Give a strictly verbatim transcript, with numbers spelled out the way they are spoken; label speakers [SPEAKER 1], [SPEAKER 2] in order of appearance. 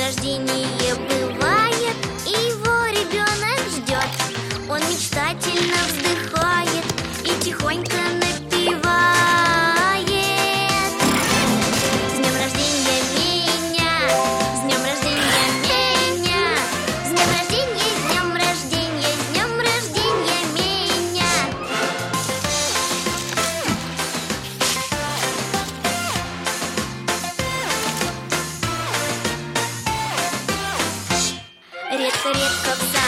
[SPEAKER 1] рождения бывает, и его ребенок ждет. Он мечтательно вздыхает и тихонько напевает: с днем рождения меня, с днем рождения меня, с днем рождения, с днем рождения, с днем рождения меня. Редко-редко в